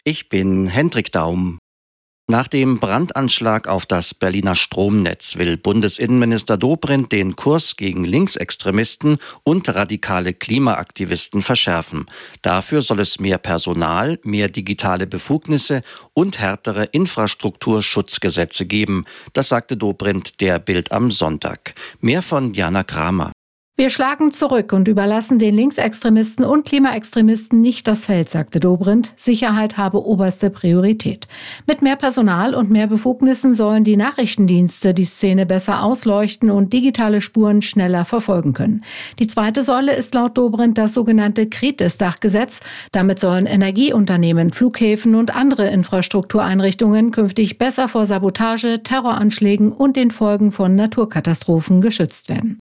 Ich bin Hendrik Daum. Nach dem Brandanschlag auf das Berliner Stromnetz will Bundesinnenminister Dobrindt den Kurs gegen Linksextremisten und radikale Klimaaktivisten verschärfen. Dafür soll es mehr Personal, mehr digitale Befugnisse und härtere Infrastrukturschutzgesetze geben. Das sagte Dobrindt der Bild am Sonntag. Mehr von Jana Kramer. Wir schlagen zurück und überlassen den Linksextremisten und Klimaextremisten nicht das Feld, sagte Dobrindt. Sicherheit habe oberste Priorität. Mit mehr Personal und mehr Befugnissen sollen die Nachrichtendienste die Szene besser ausleuchten und digitale Spuren schneller verfolgen können. Die zweite Säule ist laut Dobrindt das sogenannte Kritis-Dachgesetz. Damit sollen Energieunternehmen, Flughäfen und andere Infrastruktureinrichtungen künftig besser vor Sabotage, Terroranschlägen und den Folgen von Naturkatastrophen geschützt werden.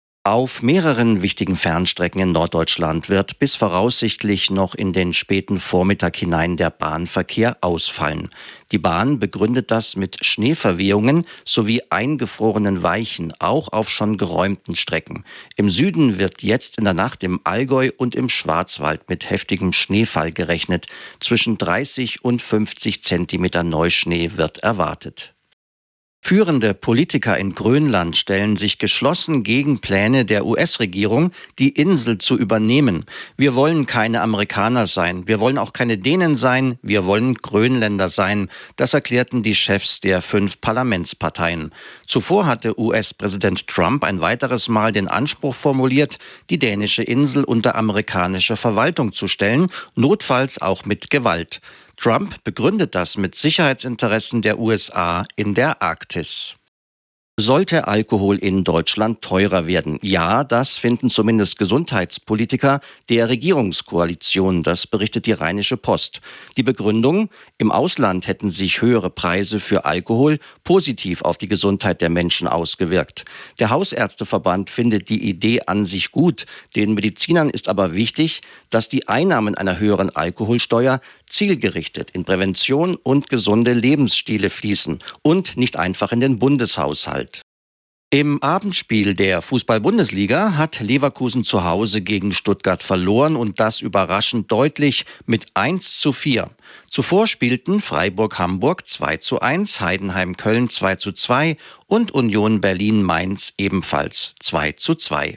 Auf mehreren wichtigen Fernstrecken in Norddeutschland wird bis voraussichtlich noch in den späten Vormittag hinein der Bahnverkehr ausfallen. Die Bahn begründet das mit Schneeverwehungen sowie eingefrorenen Weichen, auch auf schon geräumten Strecken. Im Süden wird jetzt in der Nacht im Allgäu und im Schwarzwald mit heftigem Schneefall gerechnet. Zwischen 30 und 50 Zentimeter Neuschnee wird erwartet. Führende Politiker in Grönland stellen sich geschlossen gegen Pläne der US-Regierung, die Insel zu übernehmen. Wir wollen keine Amerikaner sein, wir wollen auch keine Dänen sein, wir wollen Grönländer sein. Das erklärten die Chefs der 5 Parlamentsparteien. Zuvor hatte US-Präsident Trump ein weiteres Mal den Anspruch formuliert, die dänische Insel unter amerikanische Verwaltung zu stellen, notfalls auch mit Gewalt. Trump begründet das mit Sicherheitsinteressen der USA in der Arktis. Sollte Alkohol in Deutschland teurer werden? Ja, das finden zumindest Gesundheitspolitiker der Regierungskoalition, das berichtet die Rheinische Post. Die Begründung: Im Ausland hätten sich höhere Preise für Alkohol positiv auf die Gesundheit der Menschen ausgewirkt. Der Hausärzteverband findet die Idee an sich gut. Den Medizinern ist aber wichtig, dass die Einnahmen einer höheren Alkoholsteuer zielgerichtet in Prävention und gesunde Lebensstile fließen und nicht einfach in den Bundeshaushalt. Im Abendspiel der Fußball-Bundesliga hat Leverkusen zu Hause gegen Stuttgart verloren und das überraschend deutlich mit 1:4. Zuvor spielten Freiburg-Hamburg 2:1, Heidenheim-Köln 2:2 und Union Berlin-Mainz ebenfalls 2:2.